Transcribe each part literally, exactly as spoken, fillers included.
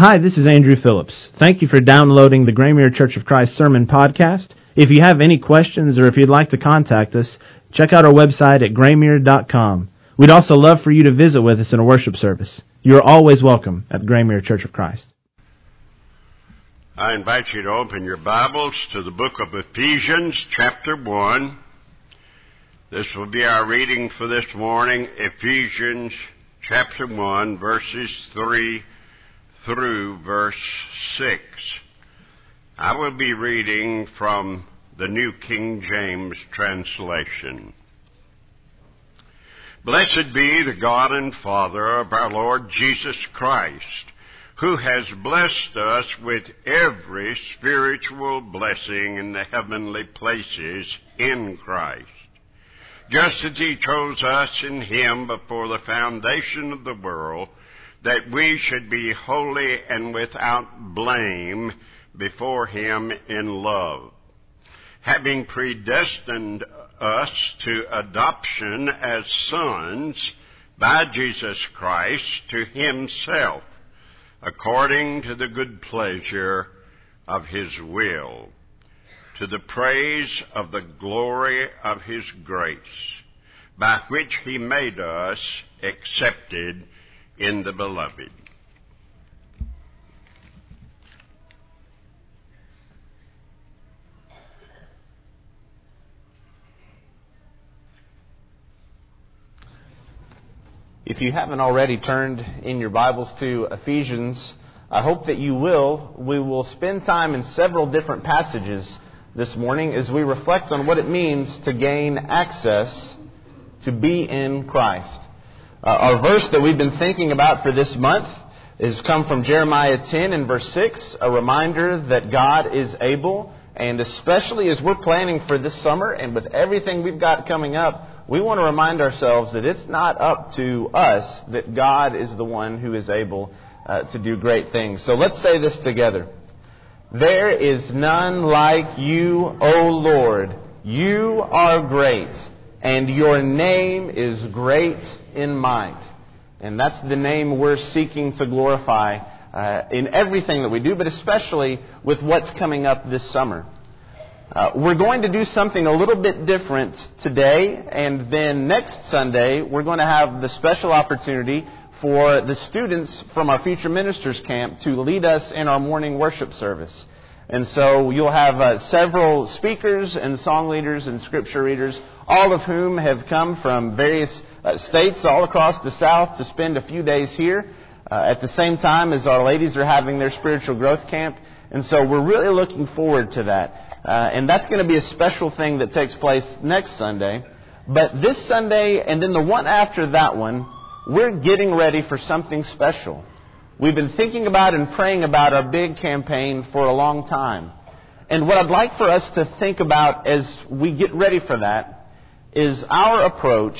Hi, this is Andrew Phillips. Thank you for downloading the Graymere Church of Christ Sermon Podcast. If you have any questions or if you'd like to contact us, check out our website at graymere dot com. We'd also love for you to visit with us in a worship service. You are always welcome at the Graymere Church of Christ. I invite you to open your Bibles to the book of Ephesians, chapter one. This will be our reading for this morning, Ephesians chapter one, verses three through verse six. I will be reading from the New King James translation. Blessed be the God and Father of our Lord Jesus Christ, who has blessed us with every spiritual blessing in the heavenly places in Christ, just as He chose us in Him before the foundation of the world, that we should be holy and without blame before Him in love, having predestined us to adoption as sons by Jesus Christ to Himself, according to the good pleasure of His will, to the praise of the glory of His grace, by which He made us accepted in the Beloved. If you haven't already turned in your Bibles to Ephesians, I hope that you will. We will spend time in several different passages this morning as we reflect on what it means to gain access to be in Christ. Uh, our verse that we've been thinking about for this month is come from Jeremiah ten and verse six, a reminder that God is able, and especially as we're planning for this summer and with everything we've got coming up, we want to remind ourselves that it's not up to us, that God is the one who is able uh, to do great things. So let's say this together. There is none like you, O Lord. You are great, and your name is great in might. And that's the name we're seeking to glorify uh, in everything that we do, but especially with what's coming up this summer. Uh, we're going to do something a little bit different today, and then next Sunday we're going to have the special opportunity for the students from our Future Ministers Camp to lead us in our morning worship service. And so you'll have uh, several speakers and song leaders and scripture readers, all of whom have come from various uh, states all across the South to spend a few days here uh, at the same time as our ladies are having their spiritual growth camp. And so we're really looking forward to that. Uh, and that's going to be a special thing that takes place next Sunday. But this Sunday and then the one after that one, we're getting ready for something special. We've been thinking about and praying about our big campaign for a long time. And what I'd like for us to think about as we get ready for that is our approach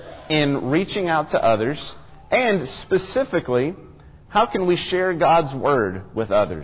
in reaching out to others, and specifically, how can we share God's Word with others?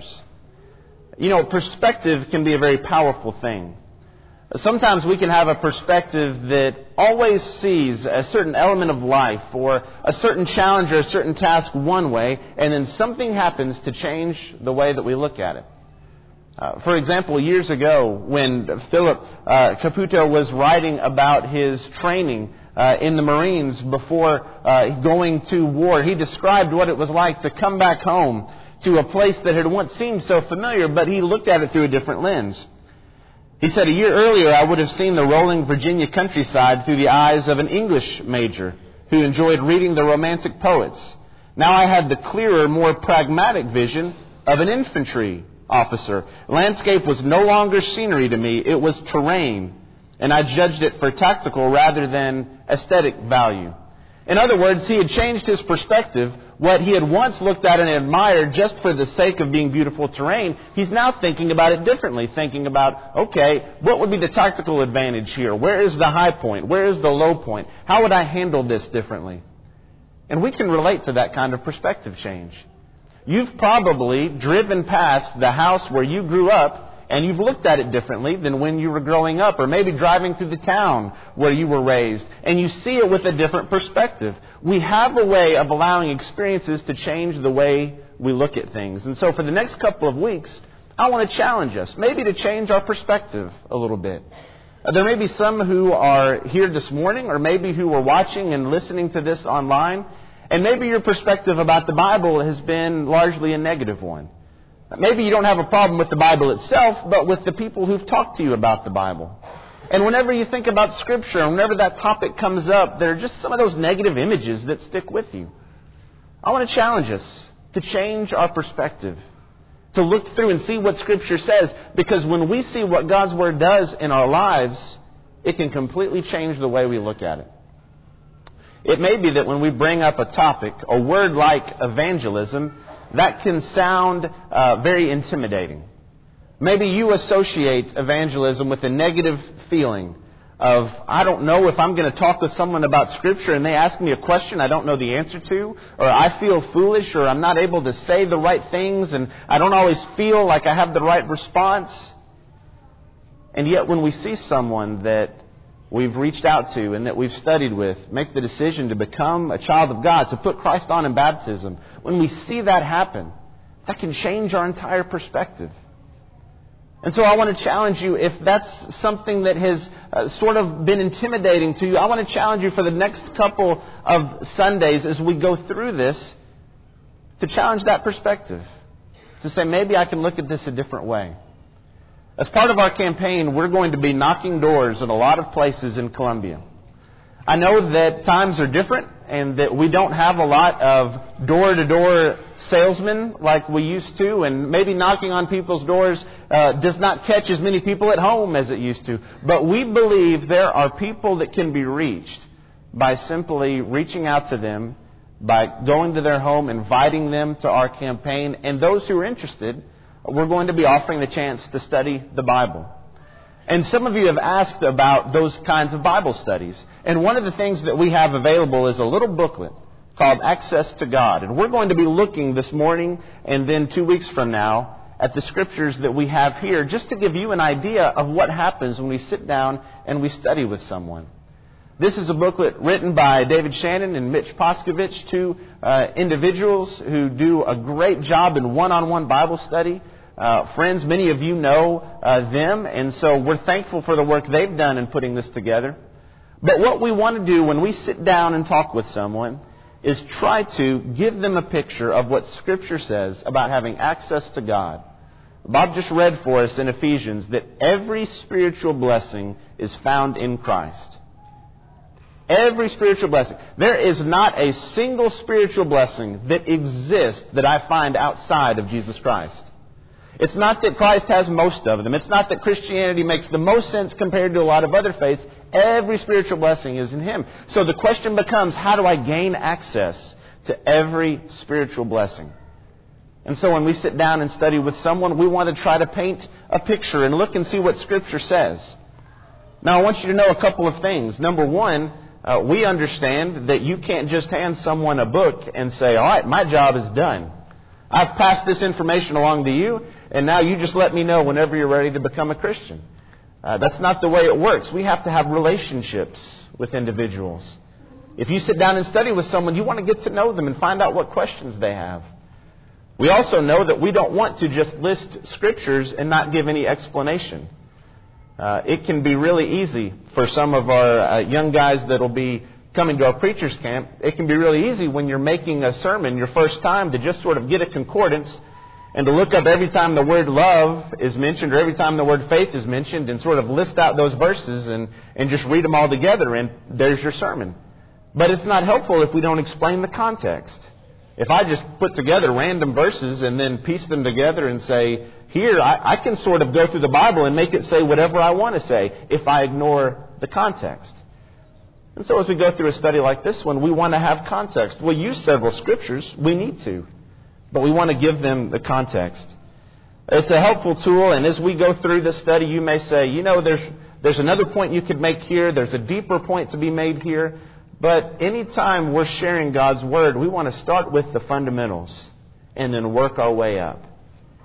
You know, perspective can be a very powerful thing. Sometimes we can have a perspective that always sees a certain element of life or a certain challenge or a certain task one way, and then something happens to change the way that we look at it. Uh, for example, years ago when Philip uh, Caputo was writing about his training uh, in the Marines before uh, going to war, he described what it was like to come back home to a place that had once seemed so familiar, but he looked at it through a different lens. He said, a year earlier I would have seen the rolling Virginia countryside through the eyes of an English major who enjoyed reading the Romantic poets. Now I had the clearer, more pragmatic vision of an infantry officer. Landscape was no longer scenery to me, it was terrain, and I judged it for tactical rather than aesthetic value. In other words, he had changed his perspective. What he had once looked at and admired just for the sake of being beautiful terrain, he's now thinking about it differently, thinking about, okay, what would be the tactical advantage here? Where is the high point? Where is the low point? How would I handle this differently? And we can relate to that kind of perspective change. You've probably driven past the house where you grew up, And you've looked at it differently than when you were growing up, or maybe driving through the town where you were raised, and you see it with a different perspective. We have a way of allowing experiences to change the way we look at things. And so for the next couple of weeks, I want to challenge us, maybe to change our perspective a little bit. Uh, there may be some who are here this morning, or maybe who are watching and listening to this online, and maybe your perspective about the Bible has been largely a negative one. Maybe you don't have a problem with the Bible itself, but with the people who've talked to you about the Bible. And whenever you think about Scripture, and whenever that topic comes up, there are just some of those negative images that stick with you. I want to challenge us to change our perspective, to look through and see what Scripture says, because when we see what God's Word does in our lives, it can completely change the way we look at it. It may be that when we bring up a topic, a word like evangelism, that can sound uh, very intimidating. Maybe you associate evangelism with a negative feeling of, I don't know if I'm going to talk with someone about Scripture and they ask me a question I don't know the answer to, or I feel foolish, or I'm not able to say the right things, and I don't always feel like I have the right response. And yet when we see someone that we've reached out to and that we've studied with make the decision to become a child of God, to put Christ on in baptism, when we see that happen, that can change our entire perspective. And so I want to challenge you, if that's something that has uh, sort of been intimidating to you, I want to challenge you for the next couple of Sundays as we go through this, to challenge that perspective. To say, maybe I can look at this a different way. As part of our campaign, we're going to be knocking doors at a lot of places in Columbia. I know that times are different and that we don't have a lot of door-to-door salesmen like we used to, and maybe knocking on people's doors uh, does not catch as many people at home as it used to. But we believe there are people that can be reached by simply reaching out to them, by going to their home, inviting them to our campaign, and those who are interested, we're going to be offering the chance to study the Bible. And some of you have asked about those kinds of Bible studies. And one of the things that we have available is a little booklet called Access to God. And we're going to be looking this morning and then two weeks from now at the Scriptures that we have here, just to give you an idea of what happens when we sit down and we study with someone. This is a booklet written by David Shannon and Mitch Poskovich, two uh, individuals who do a great job in one-on-one Bible study. Uh, friends, many of you know uh, them, and so we're thankful for the work they've done in putting this together. But what we want to do when we sit down and talk with someone is try to give them a picture of what Scripture says about having access to God. Bob just read for us in Ephesians that every spiritual blessing is found in Christ. Every spiritual blessing. There is not a single spiritual blessing that exists that I find outside of Jesus Christ. It's not that Christ has most of them. It's not that Christianity makes the most sense compared to a lot of other faiths. Every spiritual blessing is in Him. So the question becomes, how do I gain access to every spiritual blessing? And so when we sit down and study with someone, we want to try to paint a picture and look and see what Scripture says. Now I want you to know a couple of things. Number one, uh, we understand that you can't just hand someone a book and say, all right, my job is done. I've passed this information along to you, and now you just let me know whenever you're ready to become a Christian. Uh, that's not the way it works. We have to have relationships with individuals. If you sit down and study with someone, you want to get to know them and find out what questions they have. We also know that we don't want to just list Scriptures and not give any explanation. Uh, it can be really easy for some of our uh, young guys that will be coming to our preacher's camp. It can be really easy when you're making a sermon your first time to just sort of get a concordance and to look up every time the word love is mentioned or every time the word faith is mentioned and sort of list out those verses and, and just read them all together, and there's your sermon. But it's not helpful if we don't explain the context. If I just put together random verses and then piece them together and say, here, I, I can sort of go through the Bible and make it say whatever I want to say if I ignore the context. And so as we go through a study like this one, we want to have context. We'll use several Scriptures. We need to. But we want to give them the context. It's a helpful tool, and as we go through this study, you may say, you know, there's there's another point you could make here. There's a deeper point to be made here. But anytime we're sharing God's Word, we want to start with the fundamentals and then work our way up.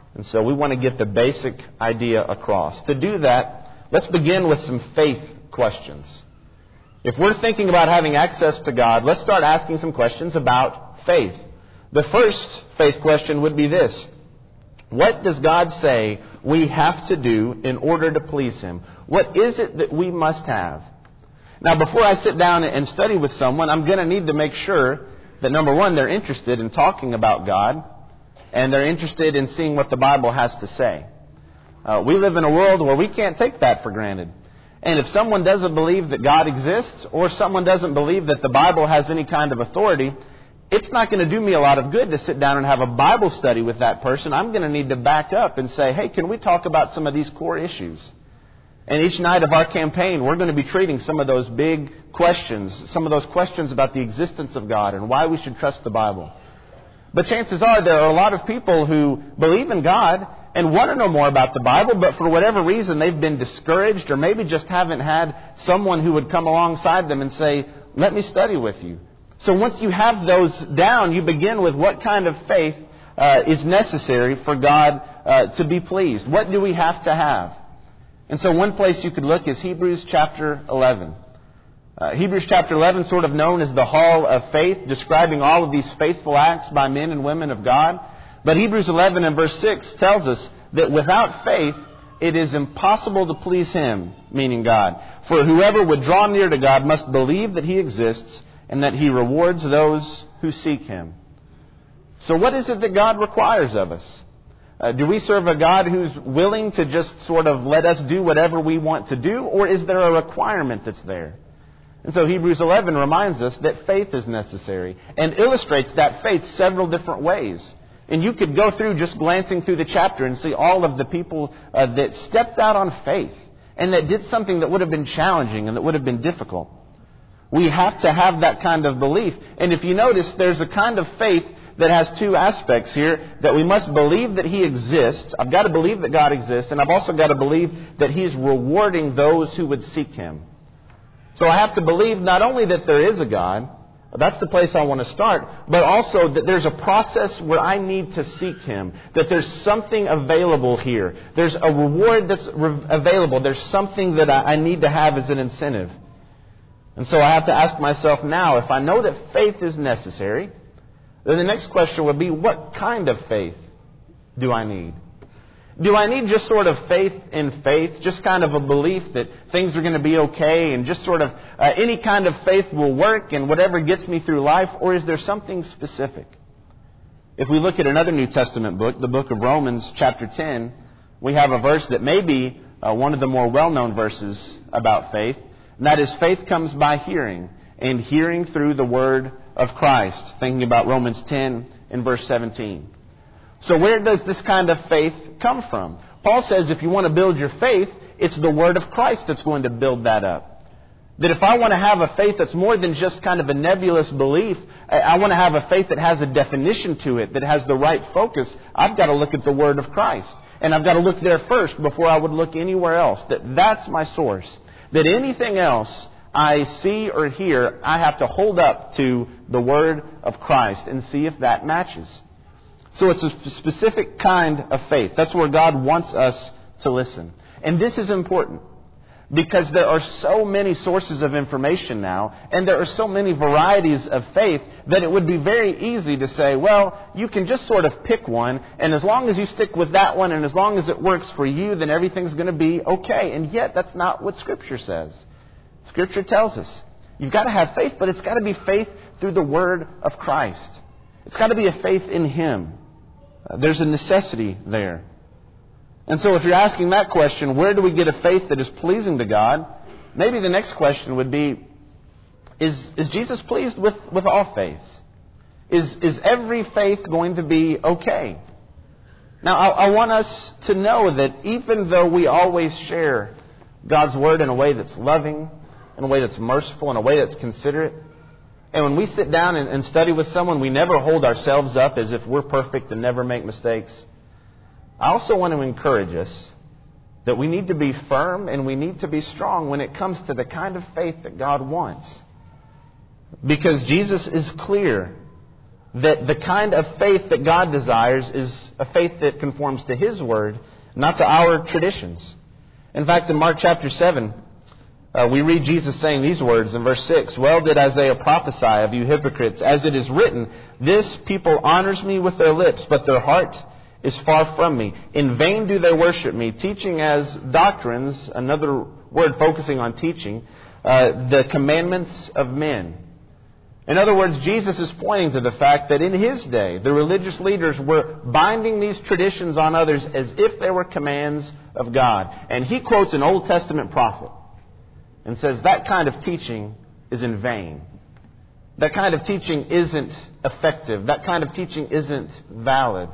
And so we want to get the basic idea across. To do that, let's begin with some faith questions. If we're thinking about having access to God, let's start asking some questions about faith. The first faith question would be this: what does God say we have to do in order to please Him? What is it that we must have? Now, before I sit down and study with someone, I'm going to need to make sure that, number one, they're interested in talking about God, and they're interested in seeing what the Bible has to say. Uh, we live in a world where we can't take that for granted. And if someone doesn't believe that God exists, or someone doesn't believe that the Bible has any kind of authority, it's not going to do me a lot of good to sit down and have a Bible study with that person. I'm going to need to back up and say, hey, can we talk about some of these core issues? And each night of our campaign, we're going to be treating some of those big questions, some of those questions about the existence of God and why we should trust the Bible. But chances are there are a lot of people who believe in God and want to know more about the Bible, but for whatever reason they've been discouraged, or maybe just haven't had someone who would come alongside them and say, let me study with you. So once you have those down, you begin with what kind of faith uh, is necessary for God uh, to be pleased. What do we have to have? And so one place you could look is Hebrews chapter eleven. Uh, Hebrews chapter eleven, sort of known as the Hall of Faith, describing all of these faithful acts by men and women of God. But Hebrews eleven and verse six tells us that without faith, it is impossible to please Him, meaning God. For whoever would draw near to God must believe that He exists and that He rewards those who seek Him. So what is it that God requires of us? Uh, do we serve a God who's willing to just sort of let us do whatever we want to do? Or is there a requirement that's there? And so Hebrews eleven reminds us that faith is necessary and illustrates that faith several different ways. And you could go through just glancing through the chapter and see all of the people uh, that stepped out on faith and that did something that would have been challenging and that would have been difficult. We have to have that kind of belief. And if you notice, there's a kind of faith that has two aspects here, that we must believe that He exists. I've got to believe that God exists, and I've also got to believe that He's rewarding those who would seek Him. So I have to believe not only that there is a God, that's the place I want to start, but also that there's a process where I need to seek Him, that there's something available here. There's a reward that's re- available. There's something that I, I need to have as an incentive. And so I have to ask myself now, if I know that faith is necessary, then the next question would be, what kind of faith do I need? Do I need just sort of faith in faith, just kind of a belief that things are going to be okay and just sort of uh, any kind of faith will work and whatever gets me through life? Or is there something specific? If we look at another New Testament book, the book of Romans chapter ten, we have a verse that may be uh, one of the more well-known verses about faith. And that is, faith comes by hearing, and hearing through the word of Christ. Thinking about Romans ten and verse seventeen. So where does this kind of faith come from? Paul says if you want to build your faith, it's the word of Christ that's going to build that up. That if I want to have a faith that's more than just kind of a nebulous belief, I want to have a faith that has a definition to it, that has the right focus, I've got to look at the word of Christ. And I've got to look there first before I would look anywhere else. That that's my source. That anything else I see or hear, I have to hold up to the word of Christ and see if that matches. So it's a specific kind of faith. That's where God wants us to listen. And this is important because there are so many sources of information now, and there are so many varieties of faith, that it would be very easy to say, well, you can just sort of pick one, and as long as you stick with that one, and as long as it works for you, then everything's going to be okay. And yet, that's not what Scripture says. Scripture tells us you've got to have faith, but it's got to be faith through the Word of Christ. It's got to be a faith in Him. Uh, there's a necessity there. And so if you're asking that question, where do we get a faith that is pleasing to God? Maybe the next question would be, is, is Jesus pleased with, with all faiths? Is, is every faith going to be okay? Now, I, I want us to know that even though we always share God's Word in a way that's loving, in a way that's merciful, in a way that's considerate, and when we sit down and, and study with someone, we never hold ourselves up as if we're perfect and never make mistakes. I also want to encourage us that we need to be firm and we need to be strong when it comes to the kind of faith that God wants. Because Jesus is clear that the kind of faith that God desires is a faith that conforms to His Word, not to our traditions. In fact, in Mark chapter seven, uh, we read Jesus saying these words in verse six, "Well did Isaiah prophesy of you hypocrites, as it is written, this people honors me with their lips, but their heart is far from me. In vain do they worship me, teaching as doctrines," another word focusing on teaching, uh, "the commandments of men." In other words, Jesus is pointing to the fact that in His day, the religious leaders were binding these traditions on others as if they were commands of God. And He quotes an Old Testament prophet and says that kind of teaching is in vain. That kind of teaching isn't effective. That kind of teaching isn't valid.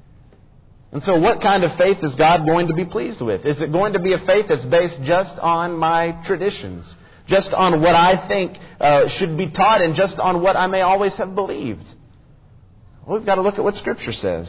And so what kind of faith is God going to be pleased with? Is it going to be a faith that's based just on my traditions? Just on what I think uh, should be taught and just on what I may always have believed? Well, we've got to look at what Scripture says.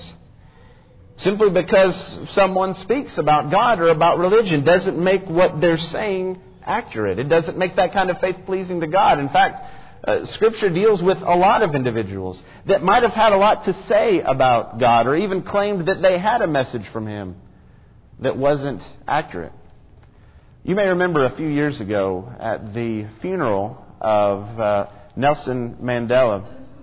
Simply because someone speaks about God or about religion doesn't make what they're saying accurate. It doesn't make that kind of faith pleasing to God. In fact, uh, Scripture deals with a lot of individuals that might have had a lot to say about God or even claimed that they had a message from Him that wasn't accurate. You may remember a few years ago at the funeral of uh, Nelson Mandela,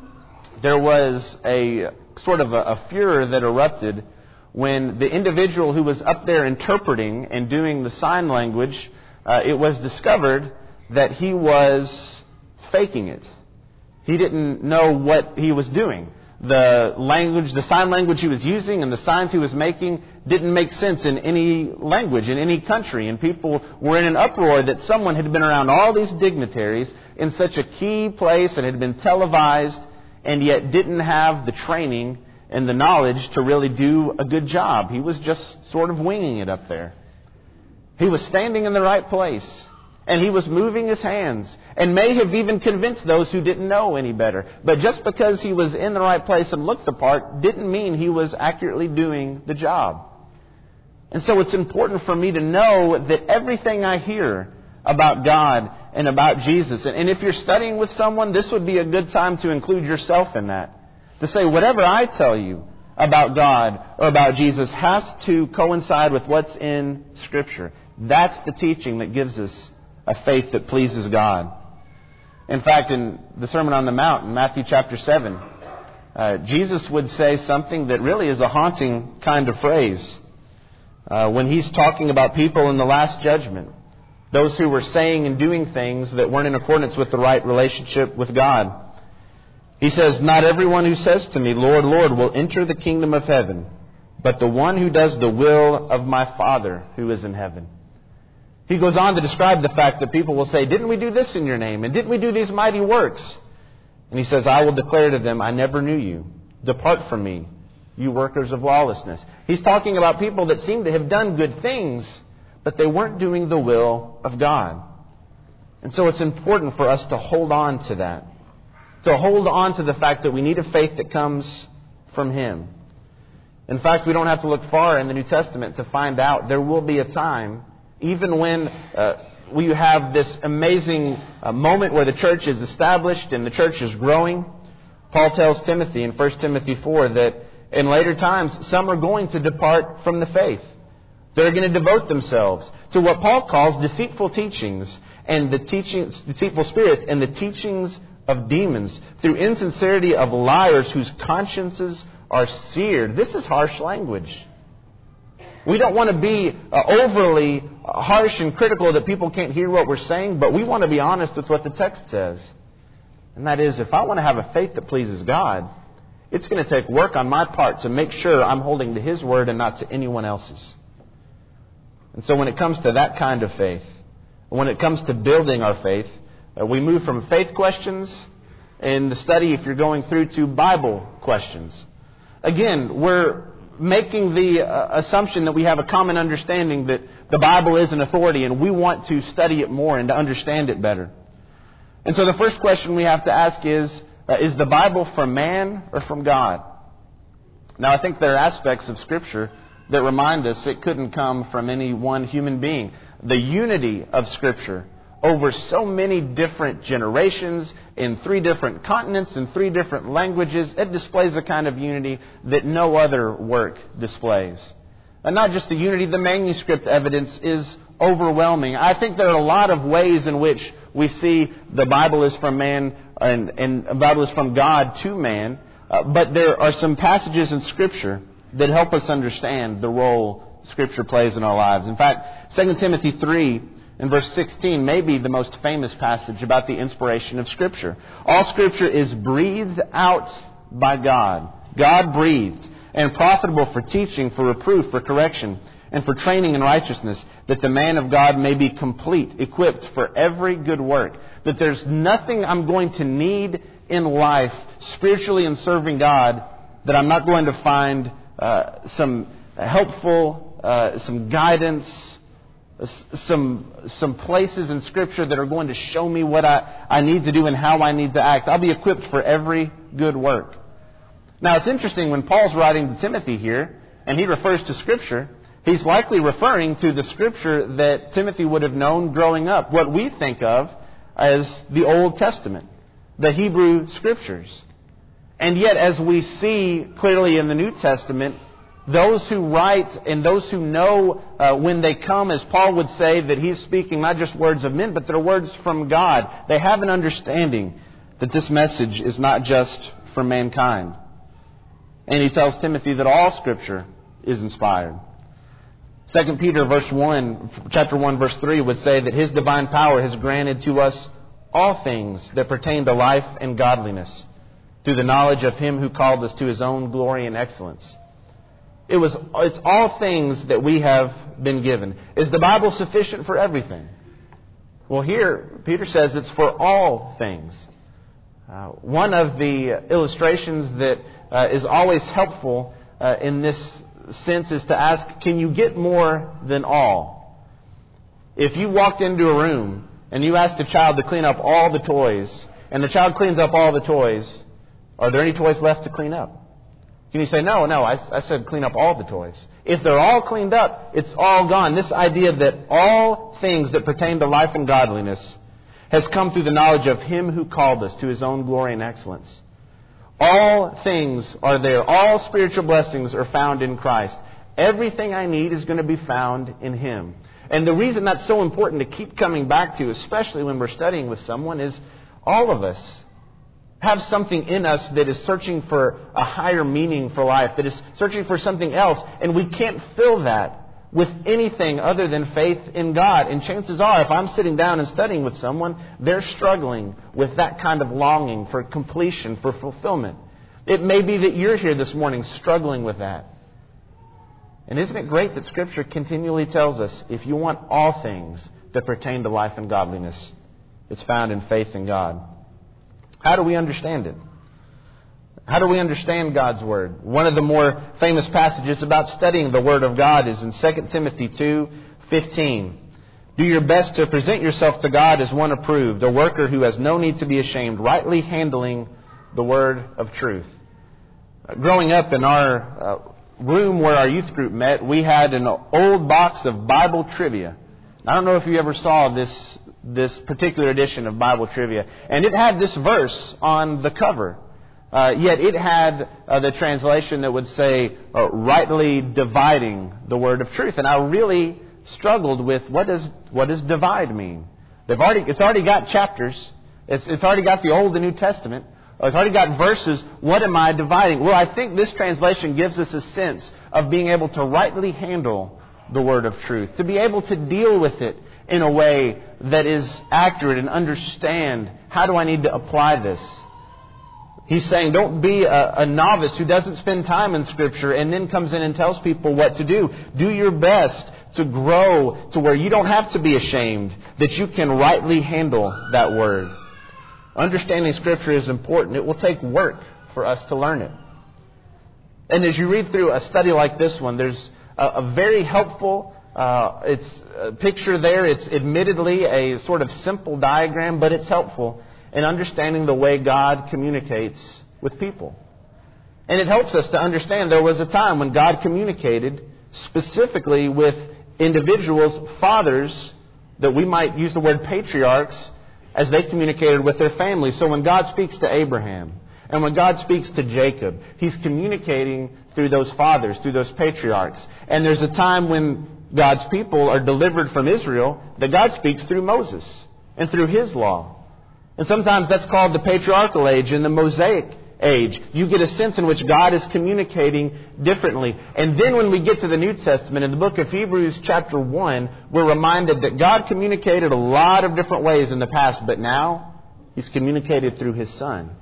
there was a sort of a, a furor that erupted when the individual who was up there interpreting and doing the sign language, uh, it was discovered that he was faking it. He didn't know what he was doing. The language, the sign language he was using and the signs he was making didn't make sense in any language, in any country. And people were in an uproar that someone had been around all these dignitaries in such a key place and had been televised and yet didn't have the training and the knowledge to really do a good job. He was just sort of winging it up there. He was standing in the right place. And he was moving his hands and may have even convinced those who didn't know any better. But just because he was in the right place and looked the part didn't mean he was accurately doing the job. And so it's important for me to know that everything I hear about God and about Jesus, and if you're studying with someone, this would be a good time to include yourself in that. To say whatever I tell you about God or about Jesus has to coincide with what's in Scripture. That's the teaching that gives us a faith that pleases God. In fact, in the Sermon on the Mount, in Matthew chapter seven, uh, Jesus would say something that really is a haunting kind of phrase. Uh, when He's talking about people in the last judgment, those who were saying and doing things that weren't in accordance with the right relationship with God. He says, "Not everyone who says to me, 'Lord, Lord,' will enter the kingdom of heaven, but the one who does the will of my Father who is in heaven." He goes on to describe the fact that people will say, "Didn't we do this in your name? And didn't we do these mighty works?" And He says, "I will declare to them, I never knew you. Depart from me, you workers of lawlessness." He's talking about people that seem to have done good things, but they weren't doing the will of God. And so it's important for us to hold on to that. To hold on to the fact that we need a faith that comes from Him. In fact, we don't have to look far in the New Testament to find out there will be a time, even when uh, we have this amazing uh, moment where the church is established and the church is growing. Paul tells Timothy in First Timothy four that in later times some are going to depart from the faith. They're going to devote themselves to what Paul calls deceitful teachings and the teachings, deceitful spirits and the teachings of demons, through insincerity of liars whose consciences are seared. This is harsh language. We don't want to be uh, overly harsh and critical that people can't hear what we're saying, but we want to be honest with what the text says. And that is, if I want to have a faith that pleases God, it's going to take work on my part to make sure I'm holding to His Word and not to anyone else's. And so when it comes to that kind of faith, when it comes to building our faith, uh, we move from faith questions in the study, if you're going through, to Bible questions. Again, we're making the uh, assumption that we have a common understanding that the Bible is an authority and we want to study it more and to understand it better. And so the first question we have to ask is, uh, is the Bible from man or from God? Now, I think there are aspects of Scripture that remind us it couldn't come from any one human being. The unity of Scripture over so many different generations, in three different continents, in three different languages. It displays a kind of unity that no other work displays. And not just the unity, the manuscript evidence is overwhelming. I think there are a lot of ways in which we see the Bible is from man and, and the Bible is from God to man. Uh, but there are some passages in Scripture that help us understand the role Scripture plays in our lives. In fact, Second Timothy three and verse sixteen may be the most famous passage about the inspiration of Scripture. All Scripture is breathed out by God. God breathed. And profitable for teaching, for reproof, for correction, and for training in righteousness, that the man of God may be complete, equipped for every good work. That there's nothing I'm going to need in life, spiritually in serving God, that I'm not going to find uh, some helpful, uh, some guidance, some some places in Scripture that are going to show me what I, I need to do and how I need to act. I'll be equipped for every good work. Now, it's interesting when Paul's writing to Timothy here, and he refers to Scripture, he's likely referring to the Scripture that Timothy would have known growing up, what we think of as the Old Testament, the Hebrew Scriptures. And yet, as we see clearly in the New Testament, those who write and those who know uh, when they come, as Paul would say, that he's speaking not just words of men, but they're words from God. They have an understanding that this message is not just for mankind. And he tells Timothy that all Scripture is inspired. Second Peter verse one, chapter one, verse three would say that His divine power has granted to us all things that pertain to life and godliness, through the knowledge of Him who called us to His own glory and excellence. It was, it's all things that we have been given. Is the Bible sufficient for everything? Well, here Peter says it's for all things. Uh, one of the illustrations that uh, is always helpful uh, in this sense is to ask, can you get more than all? If you walked into a room and you asked a child to clean up all the toys, and the child cleans up all the toys, are there any toys left to clean up? Can you say, no, no, I, I said clean up all the toys. If they're all cleaned up, it's all gone. This idea that all things that pertain to life and godliness has come through the knowledge of Him who called us to His own glory and excellence. All things are there. All spiritual blessings are found in Christ. Everything I need is going to be found in Him. And the reason that's so important to keep coming back to, especially when we're studying with someone, is all of us have something in us that is searching for a higher meaning for life, that is searching for something else, and we can't fill that with anything other than faith in God. And chances are, if I'm sitting down and studying with someone, they're struggling with that kind of longing for completion, for fulfillment. It may be that you're here this morning struggling with that. And isn't it great that Scripture continually tells us, if you want all things that pertain to life and godliness, it's found in faith in God. How do we understand it? How do we understand God's Word? One of the more famous passages about studying the Word of God is in Second Timothy two fifteen. Do your best to present yourself to God as one approved, a worker who has no need to be ashamed, rightly handling the Word of truth. Growing up in our uh, room where our youth group met, we had an old box of Bible trivia. I don't know if you ever saw this, this particular edition of Bible trivia. And it had this verse on the cover. Uh, yet it had uh, the translation that would say, uh, rightly dividing the word of truth. And I really struggled with what does what does divide mean? They've already it's already got chapters. It's it's already got the Old and New Testament. It's already got verses. What am I dividing? Well, I think this translation gives us a sense of being able to rightly handle the word of truth, to be able to deal with it in a way that is accurate and understand how do I need to apply this. He's saying don't be a, a novice who doesn't spend time in Scripture and then comes in and tells people what to do. Do your best to grow to where you don't have to be ashamed, that you can rightly handle that Word. Understanding Scripture is important. It will take work for us to learn it. And as you read through a study like this one, there's a, a very helpful uh, it's a picture there. It's admittedly a sort of simple diagram, but it's helpful in understanding the way God communicates with people. And it helps us to understand there was a time when God communicated specifically with individuals, fathers, that we might use the word patriarchs as they communicated with their families. So when God speaks to Abraham, and when God speaks to Jacob, He's communicating through those fathers, through those patriarchs. And there's a time when God's people are delivered from Israel that God speaks through Moses and through His law. And sometimes that's called the patriarchal age and the Mosaic age. You get a sense in which God is communicating differently. And then when we get to the New Testament, in the book of Hebrews chapter one, we're reminded that God communicated a lot of different ways in the past, but now He's communicated through His Son.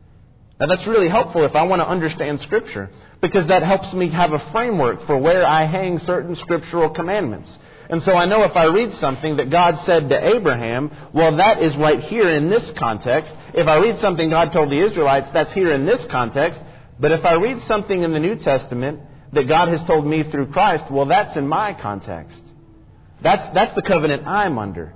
Now that's really helpful if I want to understand Scripture, because that helps me have a framework for where I hang certain scriptural commandments. And so I know if I read something that God said to Abraham, well, that is right here in this context. If I read something God told the Israelites, that's here in this context. But if I read something in the New Testament that God has told me through Christ, well, that's in my context. That's, that's the covenant I'm under.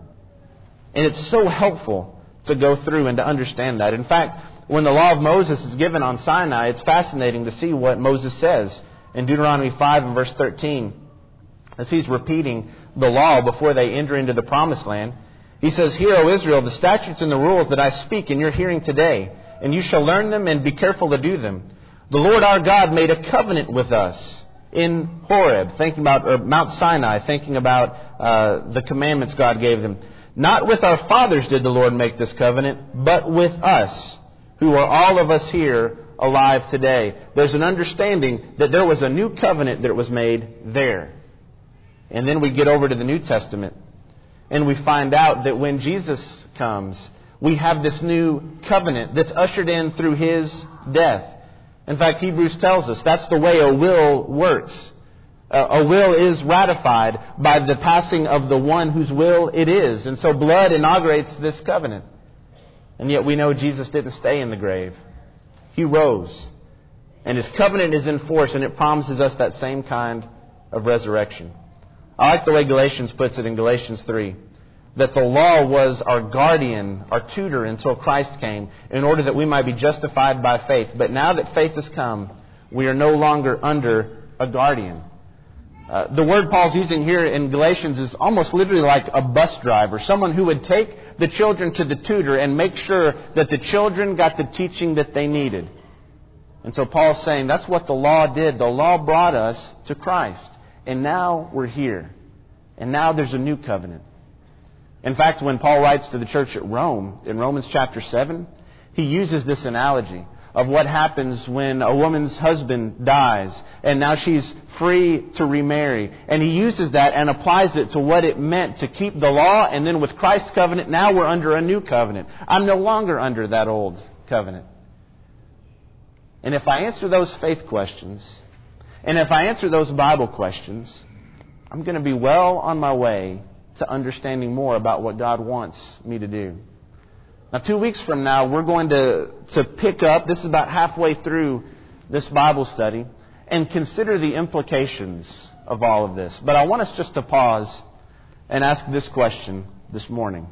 And it's so helpful to go through and to understand that. In fact, when the law of Moses is given on Sinai, it's fascinating to see what Moses says in Deuteronomy five and verse thirteen. As he's repeating the law before they enter into the promised land, he says, "Hear, O Israel, the statutes and the rules that I speak in your hearing today, and you shall learn them and be careful to do them. The Lord our God made a covenant with us in Horeb," thinking about or Mount Sinai, thinking about uh, the commandments God gave them. "Not with our fathers did the Lord make this covenant, but with us, who are all of us here alive today." There's an understanding that there was a new covenant that was made there. And then we get over to the New Testament, and we find out that when Jesus comes, we have this new covenant that's ushered in through His death. In fact, Hebrews tells us that's the way a will works. A will is ratified by the passing of the one whose will it is. And so blood inaugurates this covenant. And yet we know Jesus didn't stay in the grave. He rose. And His covenant is in force, and it promises us that same kind of resurrection. I like the way Galatians puts it in Galatians three, that the law was our guardian, our tutor until Christ came, in order that we might be justified by faith. But now that faith has come, we are no longer under a guardian. Uh, the word Paul's using here in Galatians is almost literally like a bus driver, someone who would take the children to the tutor and make sure that the children got the teaching that they needed. And so Paul's saying that's what the law did. The law brought us to Christ. And now we're here. And now there's a new covenant. In fact, when Paul writes to the church at Rome, in Romans chapter seven, he uses this analogy of what happens when a woman's husband dies and now she's free to remarry. And he uses that and applies it to what it meant to keep the law, and then with Christ's covenant, now we're under a new covenant. I'm no longer under that old covenant. And if I answer those faith questions, and if I answer those Bible questions, I'm going to be well on my way to understanding more about what God wants me to do. Now, two weeks from now, we're going to, to pick up, this is about halfway through this Bible study, and consider the implications of all of this. But I want us just to pause and ask this question this morning.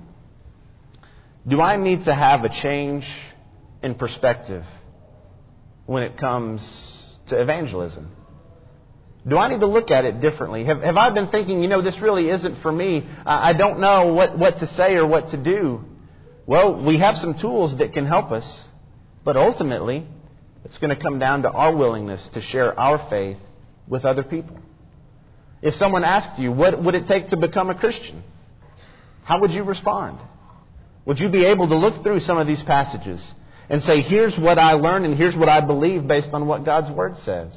Do I need to have a change in perspective when it comes to evangelism? Do I need to look at it differently? Have, have I been thinking, you know, this really isn't for me. I, I don't know what, what to say or what to do. Well, we have some tools that can help us. But ultimately, it's going to come down to our willingness to share our faith with other people. If someone asked you, what would it take to become a Christian? How would you respond? Would you be able to look through some of these passages and say, here's what I learned and here's what I believe based on what God's Word says?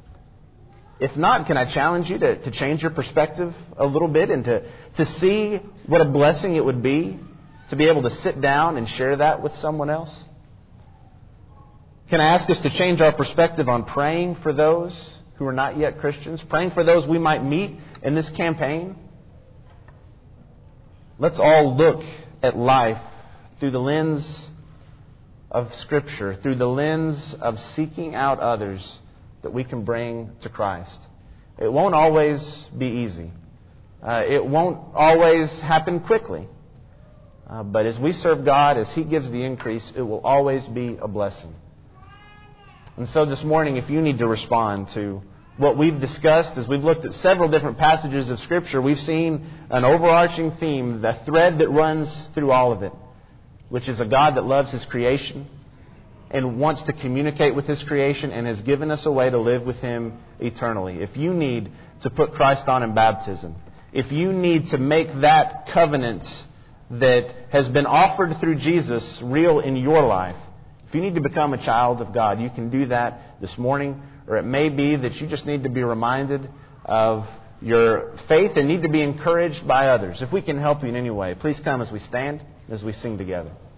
If not, can I challenge you to, to change your perspective a little bit and to, to see what a blessing it would be to be able to sit down and share that with someone else? Can I ask us to change our perspective on praying for those who are not yet Christians? Praying for those we might meet in this campaign? Let's all look at life through the lens of Scripture, through the lens of seeking out others that we can bring to Christ. It won't always be easy. Uh, it won't always happen quickly. Uh, but as we serve God, as He gives the increase, it will always be a blessing. And so this morning, if you need to respond to what we've discussed, as we've looked at several different passages of Scripture, we've seen an overarching theme, the thread that runs through all of it, which is a God that loves His creation and wants to communicate with His creation and has given us a way to live with Him eternally. If you need to put Christ on in baptism, if you need to make that covenant that has been offered through Jesus real in your life, if you need to become a child of God, you can do that this morning. Or it may be that you just need to be reminded of your faith and need to be encouraged by others. If we can help you in any way, please come as we stand, as we sing together.